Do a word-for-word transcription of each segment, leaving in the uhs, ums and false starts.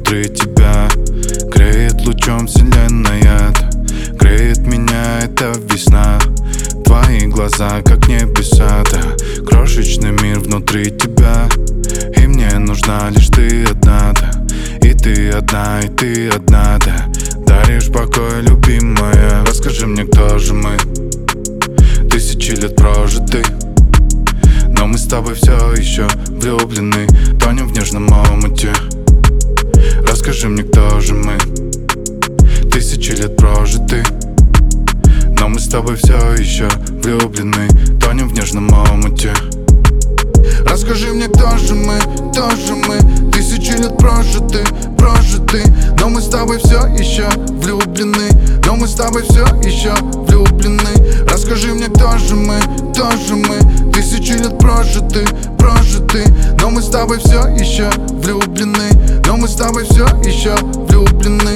внутри тебя. Греет лучом вселенная, греет меня эта весна. Твои глаза, как небеса, да, крошечный мир внутри тебя. И мне нужна лишь ты одна, да, и ты одна, и ты одна, да. Даришь покой, любимая. Расскажи мне, кто же мы? Тысячи лет прожиты, но мы с тобой все еще влюблены, тонем в нежном омуте. Расскажи мне, кто же мы? Тысячи лет прожиты, но мы с тобой все еще влюблены, тонем в нежном омуте. Расскажи мне, кто же мы, кто же мы? Тысячи лет прожиты, прожиты, но мы с тобой все еще влюблены, но мы с тобой все еще влюблены. Расскажи мне, кто же мы, кто же мы? Тысячи лет прожиты, прожиты, но мы с тобой все еще влюблены, но мы с тобой все еще влюблены.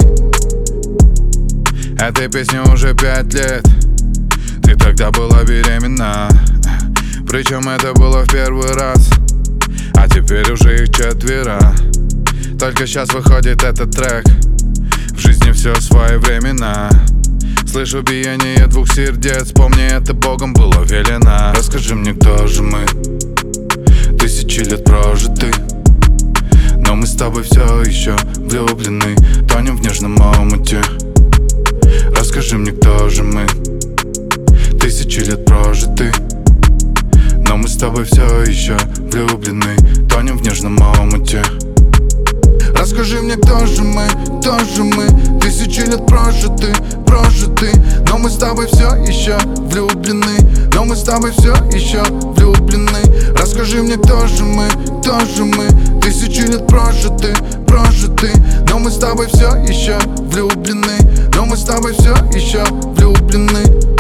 Этой песне уже пять лет, ты тогда была беременна, причем это было в первый раз, а теперь уже их четверо. Только сейчас выходит этот трек, в жизни все своевременно. Слышу биение двух сердец, помни, это Богом было велено. Расскажи мне, кто же мы? Тысячи лет прожиты, но мы с тобой все еще влюблены, тонем в нежном омуте. Расскажи мне, кто же мы? Тысячи лет прожиты, но мы с тобой все еще влюблены, тонем в нежном омуте. Расскажи мне, кто же мы, кто же мы? Тысячи лет прожиты, прожиты, но мы с тобой все еще влюблены, но мы с тобой все еще влюблены. Расскажи мне, кто же мы, кто же мы? Тысячи лет прожиты, прожиты, но мы с тобой все еще влюблены, но мы с тобой все еще влюблены.